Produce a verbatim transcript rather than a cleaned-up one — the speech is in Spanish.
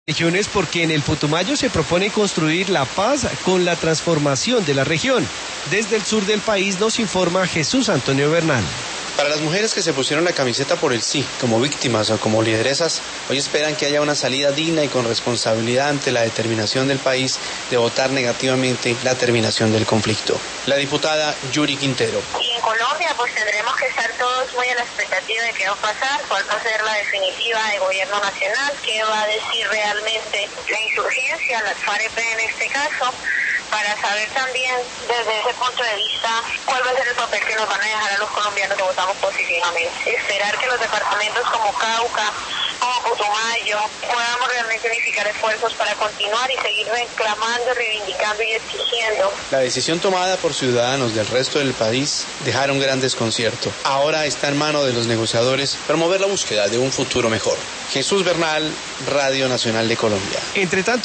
Regiones porque en el Putumayo se propone construir la paz con la transformación de la región. Desde el sur del país nos informa Jesús Antonio Bernal. Para las mujeres que se pusieron la camiseta por el sí, como víctimas o como lideresas, hoy esperan que haya una salida digna y con responsabilidad ante la determinación del país de votar negativamente la terminación del conflicto. La diputada Yuri Quintero. Y en Colombia pues tendremos que estar todos muy a la expectativa de qué va a pasar, cuál va a ser la definitiva del gobierno nacional, qué va a decir realmente la insurgencia, la FAREP en este caso, para saber también desde ese punto de vista cuál va a ser el papel que nos van a dejar a los colombianos que votamos positivamente. Esperar que los departamentos como Cauca, como Putumayo, podamos realmente unificar esfuerzos para continuar y seguir reclamando, reivindicando y exigiendo. La decisión tomada por ciudadanos del resto del país dejaron gran desconcierto. Ahora está en manos de los negociadores promover la búsqueda de un futuro mejor. Jesús Bernal, Radio Nacional de Colombia. Entre tanto,